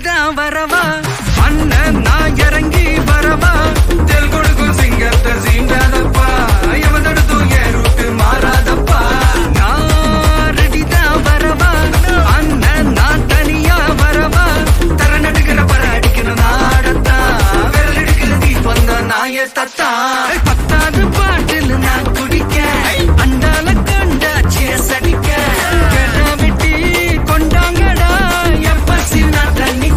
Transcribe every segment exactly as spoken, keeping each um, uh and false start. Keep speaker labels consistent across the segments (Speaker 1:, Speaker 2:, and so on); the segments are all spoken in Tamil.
Speaker 1: ரெடிதான் வரவா அண்ணன் நான் இறங்கி வரவா தெல் கொடுக்கும் சிங்கத்தை சீண்டாதப்பா எவன் தடுத்தும் என் ரூட்டு மாறாதப்பா நான் ரெடிதான் வரவா அண்ணன் நான் தனியா வரவா தர நடுக்கிற பர அடிக்கணும் நாடத்தா விரல் எடுக்கிற தீபம் தான் நாய தத்தா பத்தாவது பாட்டில் நான் குடிக்க அண்டால கண்டாச்சிய சடிக்க வெட்டி கொண்டாங்கடா என் பசி நான் தண்ணிக்க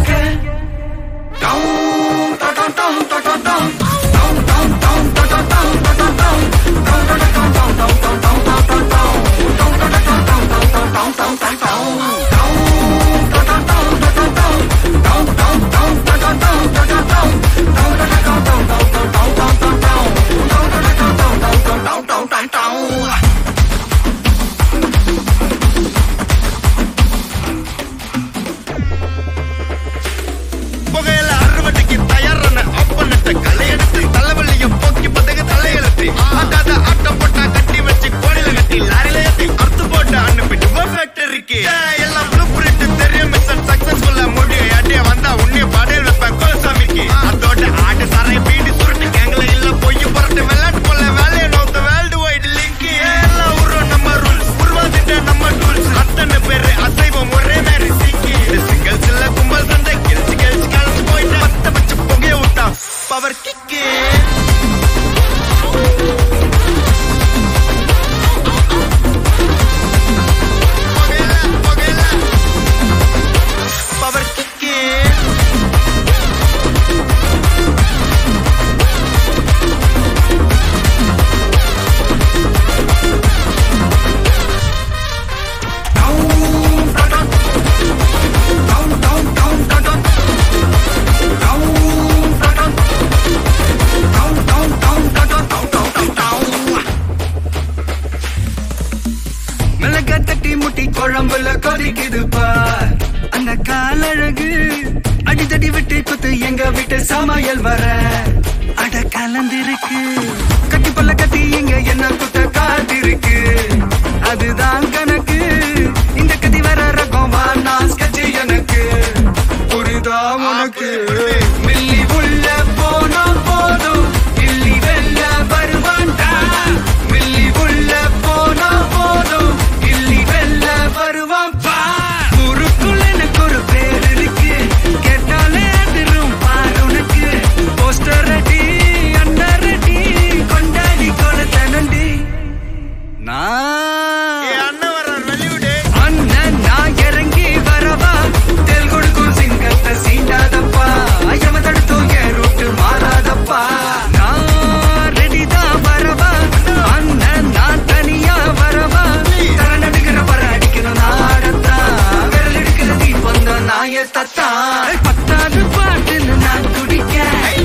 Speaker 1: குழம்புல கொதிக்குது பார் அந்த காலழகு அடித்தடி விட்டு குத்து எங்க வீட்டு சமையல் வர அட கலந்திருக்கு கட்டி பல்ல கட்டி இங்க என்ன குத்த காத்திருக்கு அதுதான் கணக்கு இந்த கதி வர ரகம் வா நான் ஸ்கெட்ச் எனக்கு புரிதா உனக்கு மில்லி உள்ள போனா போதும் இல்லி வெல்ல வருவான்டா மில்லி உள்ள போனா போதும் இல்லி வெல்ல வருவான் பா ஊருக்குள்ள எனக்கு ஒரு பேர் இருக்கு கேட்டாலே அதிரும் பாரு உனக்கு போஸ்டர் ரெடி அண்டர் ரெடி கொண்டாடி கொளுத்த நண்டி அண்ணன் நான் இறங்கி வரவா தெல் கொடுக்கும் சிங்கத்தை சீண்டாதப்பா எவன் தடுத்தும் என் ரூட்டு மாறாதப்பா நான் ரெடிதான் வரவா அண்ணன் நான் தனியா வரவா தர நடுக்கிற பர அடிக்கணும் நாடத்தா விரல் எடுக்கிற தீபம் தான் நாய தத்தா பத்தாவது பாட்டில் நான் குடிக்க